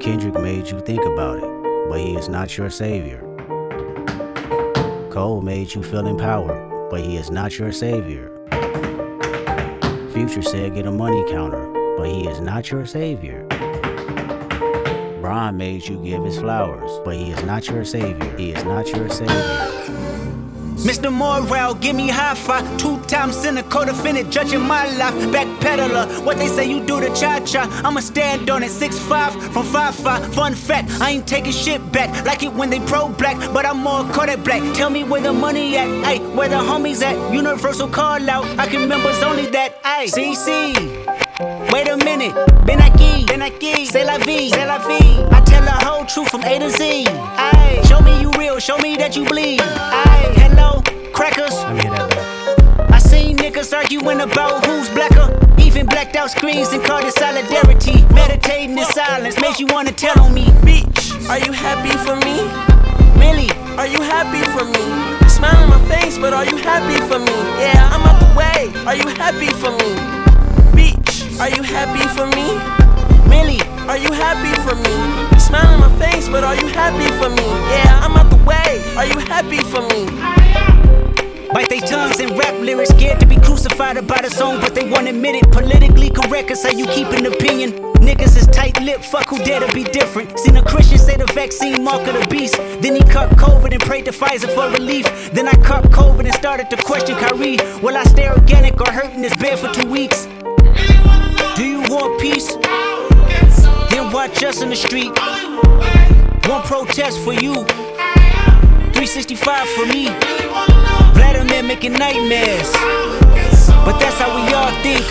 Kendrick made you think about it, but he is not your savior. Cole made you feel empowered, but he is not your savior. Future said get a money counter, but he is not your savior. Bron made you give his flowers, but he is not your savior. He is not your savior. Mr. Morale, give me high five. 2-time sinner, co-defendant, judging my life. Backpedaler, what they say you do to cha-cha. I'ma stand on it, 6'5", from 5'5". Fun fact, I ain't taking shit back. Like it when they pro-black, but I'm more Kodak black. Tell me where the money at, ayy, where the homies at. Universal call out, I can members only that, ayy. CC, wait a minute, ben aquí, c'est la vie, I tell the whole truth from A to Z, ayy. Show me you real, show me that you bleed, ayy. Hello, crackers. Let me hear that back. I seen niggas arguing about who's blacker. Even blacked out screens and called it solidarity. Meditating in silence makes you wanna tell on me. Bitch, are you happy for me? Really? Are you happy for me? Smile on my face, but are you happy for me? Yeah, I'm out the way. Are you happy for me? Bitch, are you happy for me? Really? Are you happy for me? Smile on my face, but are you happy for me? Yeah, I'm out the way. Are you happy for me? Bite they tongues and rap lyrics, scared to be crucified about a song, but they won't admit it. Politically correct is how you keep an opinion. Niggas is tight-lipped, fuck who dare to be different. Seen a Christian say the vaccine mark of the beast. Then he caught COVID and prayed to Pfizer for relief. Then I caught COVID and started to question Kyrie. Will I stay organic or hurt in this bed for 2 weeks? Do you want peace? Then watch us in the street. One protest for you, 365 for me. Vladimir making nightmares, but that's how we all think.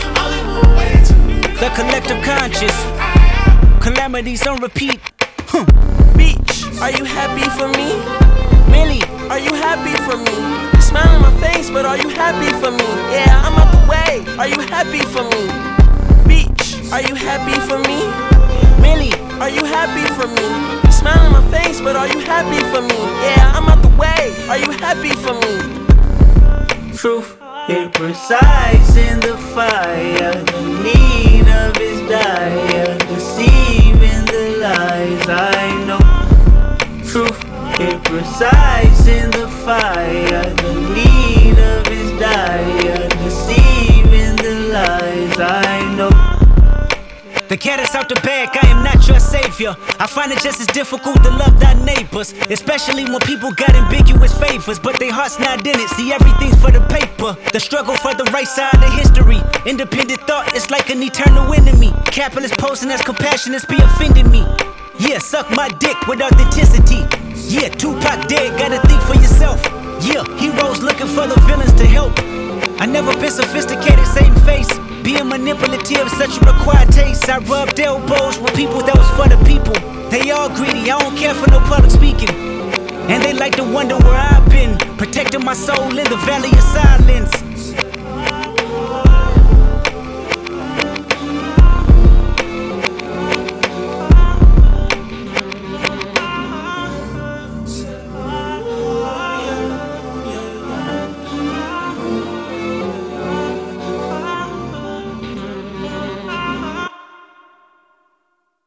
The collective conscious, calamities on repeat. Bitch, are you happy for me? Really? Are you happy for me? Smile on my face, but are you happy for me? Yeah, I'm out the way. Are you happy for me? Bitch, are you happy for me? Really? Are you happy for me? Smile on my face, but are you happy for me? Yeah, I'm out the way. Are you happy for me? Truth, it resides in the fire. The need of his dire, deceiving the lies I know. Truth, it resides in the fire. The need of his dire, deceiving the lies I know. The cat is out the bag, I am not your savior. I find it just as difficult to love thy neighbors, especially when people got ambiguous favors, but their heart's not in it. See, everything's for the paper. The struggle for the right side of history. Independent thought is like an eternal enemy. Capitalist posing as compassionate be offending me. Yeah, suck my dick with authenticity. Yeah, Tupac dead, gotta think for yourself. Yeah, heroes looking for the villains to help. I never been sophisticated, same face. Being manipulative, such a required taste. I rubbed elbows with people that was for the people. They all greedy, I don't care for no public speaking. And they like to wonder where I've been, protecting my soul in the valley of silence.